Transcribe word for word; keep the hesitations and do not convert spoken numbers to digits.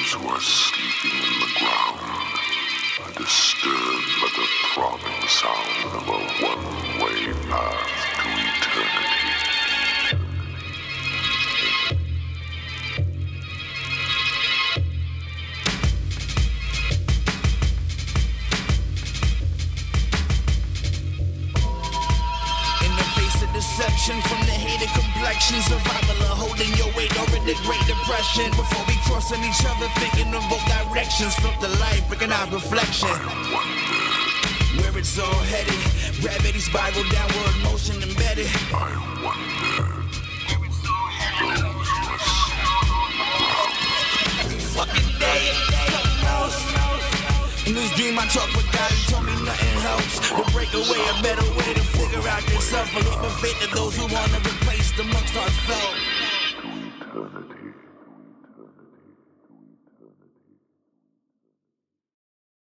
those who are sleeping in the ground are disturbed by the throbbing sound of a one-way path to eternity. Deception from the hated complexion, survival of holding your weight or in the Great Depression. Before we crossing each other, thinking of both directions, flip the light, breaking out reflection. Where it's all headed, gravity spiral, downward motion embedded. I wonder where it's all headed. Every fucking day, something else. In this dream I talk with God, he told me nothing helps. To break away, a better way to figure out yourself. A leap of faith to those who want to replace the monks heartfelt. To eternity.